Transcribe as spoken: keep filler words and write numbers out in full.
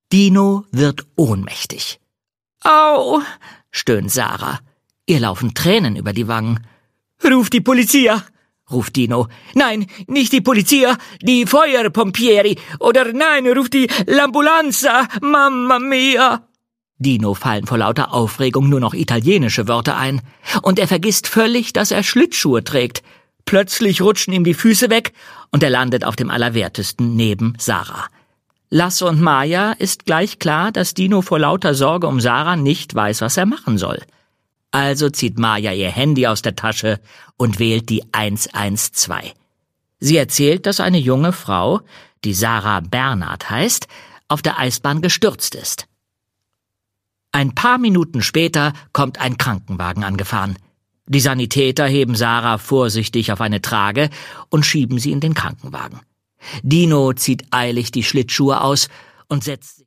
Dino wird ohnmächtig. »Au«, stöhnt Sarah. Ihr laufen Tränen über die Wangen. »Ruf die Polizia«, ruft Dino. »Nein, nicht die Polizia, die Feuerpompieri. Oder nein, ruf die L'ambulanza, Mamma mia.« Dino fallen vor lauter Aufregung nur noch italienische Wörter ein. Und er vergisst völlig, dass er Schlittschuhe trägt. Plötzlich rutschen ihm die Füße weg und er landet auf dem Allerwertesten neben Sarah. Lasse und Maja ist gleich klar, dass Dino vor lauter Sorge um Sarah nicht weiß, was er machen soll. Also zieht Maja ihr Handy aus der Tasche und wählt die eins eins zwei. Sie erzählt, dass eine junge Frau, die Sarah Bernhard heißt, auf der Eisbahn gestürzt ist. Ein paar Minuten später kommt ein Krankenwagen angefahren. Die Sanitäter heben Sarah vorsichtig auf eine Trage und schieben sie in den Krankenwagen. Dino zieht eilig die Schlittschuhe aus und setzt sich